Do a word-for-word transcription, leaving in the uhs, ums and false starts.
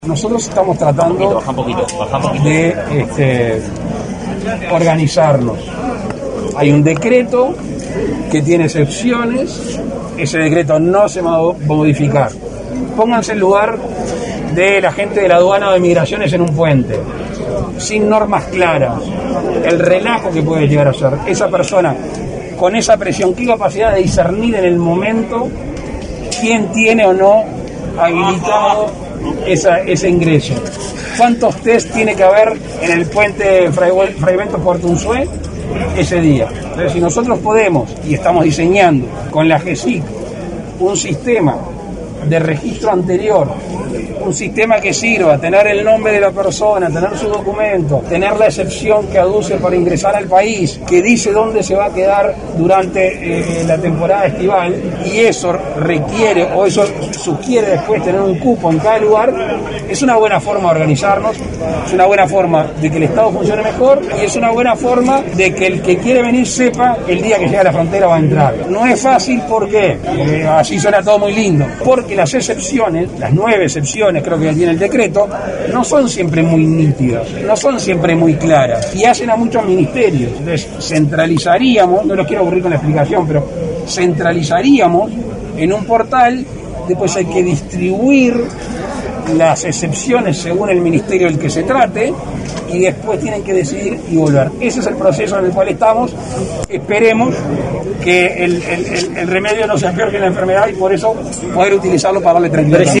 Nosotros estamos tratando baja un poquito, baja un poquito. de este, organizarnos. Hay un decreto que tiene excepciones, ese decreto no se va a modificar. Pónganse en lugar de la gente de la aduana o de migraciones en un puente, sin normas claras, el relajo que puede llegar a ser. Esa persona con esa presión, qué capacidad de discernir en el momento quién tiene o no habilitado Esa, ese ingreso. ¿Cuántos test tiene que haber en el puente Fray, Fray Bento Puerto Unzué ese día? Entonces, si nosotros podemos, y estamos diseñando con la G E S I C un sistema de registro anterior, un sistema que sirva, tener el nombre de la persona, tener su documento, tener la excepción que aduce para ingresar al país, que dice dónde se va a quedar durante eh, la temporada estival, y eso requiere, o eso sugiere después tener un cupo en cada lugar, es una buena forma de organizarnos, es una buena forma de que el Estado funcione mejor, y es una buena forma de que el que quiere venir sepa que el día que llegue a la frontera va a entrar. No es fácil, ¿por qué? Porque así suena todo muy lindo, porque las excepciones, las nueve excepciones creo que tiene el decreto, no son siempre muy nítidas, no son siempre muy claras, y hacen a muchos ministerios. Entonces centralizaríamos, no los quiero aburrir con la explicación, pero centralizaríamos en un portal, después hay que distribuir las excepciones según el ministerio del que se trate, y después tienen que decidir y volver. Ese es el proceso en el cual estamos. Esperemos que el, el, el, el remedio no sea peor que la enfermedad, y por eso poder utilizarlo para darle tranquilidad.